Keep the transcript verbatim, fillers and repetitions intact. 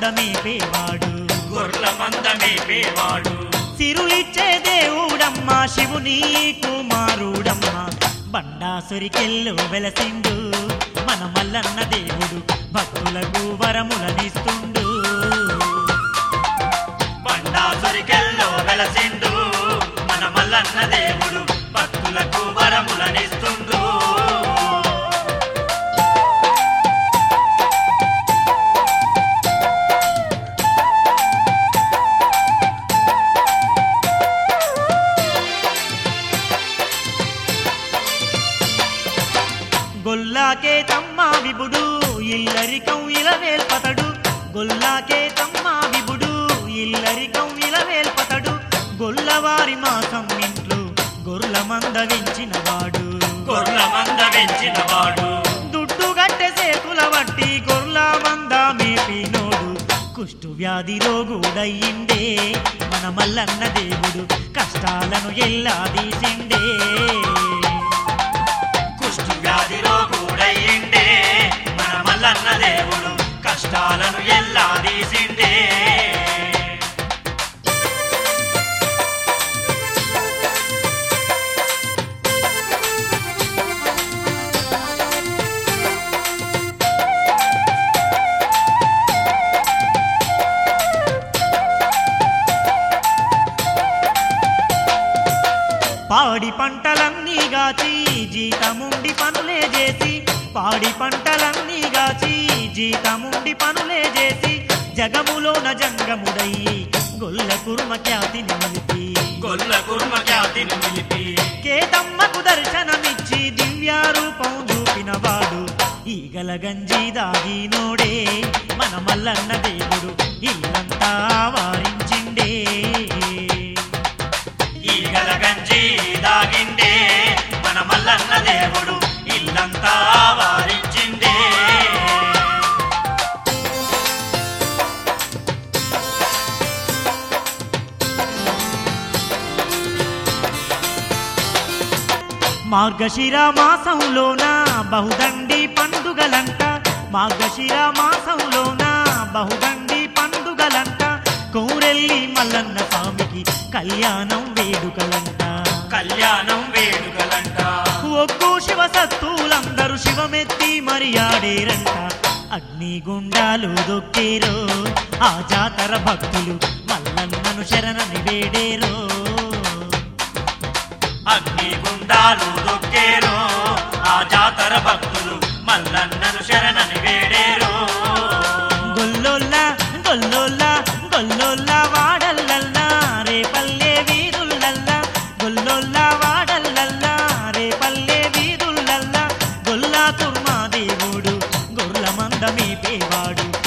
మందమేపేవాడు గొర్ల మందమేపేవాడు సిరులిచ్చే దేవుడమ్మా శివుని కుమారుడమ్మా బండాసురికెళ్ళు వెలసిండు మన మల్లన్న దేవుడు భక్తులకు వరములనిస్తుండు బండాసురికెల్లో వెలసిండు మన మల్లన్న దేవుడు భక్తులకు వరములనిస్తుండు గొల్లాకే తమ్మా విబుడు ఇల్లరికం ఇలవేల్పతడు గొల్లాకే తమ్మా విబుడు ఇల్లరికం ఇలవేల్పతడు గొల్లవారి మాసం ఇంట్లో గొర్ల మంద వెంచినవాడు గొర్ల మంద వెంచినవాడు దుడ్డు గట్టె సేతుల వట్టి గొర్ల మంద మేపినోడు కుష్టు వ్యాధి రోగుడయ్యిండే మన మల్లన్న దేవుడు కష్టాలను ఎల్లా తీసిండే వ్యాధి రోగుడయ్యిండే మన మల్లన్న దేవుడు కష్టాలను ఎల్లా తీసిండే పాడి పంటలన్నీ గాచి జీతముండి పనులే చేసి పాడి పంటలన్నీ గాచి జీతముండి పనులే చేసి జగములోన జంగముడయ్యి గొల్ల కుర్మ ఖ్యాతిని నిలిపి గొల్ల కుర్మ ఖ్యాతిని నిలిపి కేతమ్మకు దర్శనమిచ్చి దివ్యారూపం చూపినవాడు ఈగల గంజి దాగినోడే మన మల్లన్న దేవుడు ఇల్లంతా వారించిండే ఈగల గంజి దాగిండే మన మల్లన్న దేవుడు ఇల్లంతా వారించిండే మార్గశిర మాసంలోన బహుదండి పండుగలంట మార్గశిర మాసంలోన బహుదండి పండుగలంట కౌరెల్లి మల్లన్న స్వామికి కళ్యాణం వేడుకలంట కళ్యాణం వేడుకలంట ఒక్కో శివ సత్తులందరూ శివమెత్తి మరి ఆడేరంట అగ్నిగుండాలు దొక్కేరో ఆ జాతర భక్తులు మల్లన్నను శరణని వేడేరో అగ్నిగుండాలు దొక్కేరో ఆ జాతర భక్తులు మల్లన్నను శరణని వేడేరో గొల్లోల్లా గొల్లోల్లా గొల్లోల్లా వాడల్లల్లా రేపల్లె వీధుల్లల్లా గొల్లోల్లా వాడల్లల్లా రేపల్లె వీధుల్లల్లా గొల్లా తుర్మా దేవుడు గొర్ల మందమేపేవాడు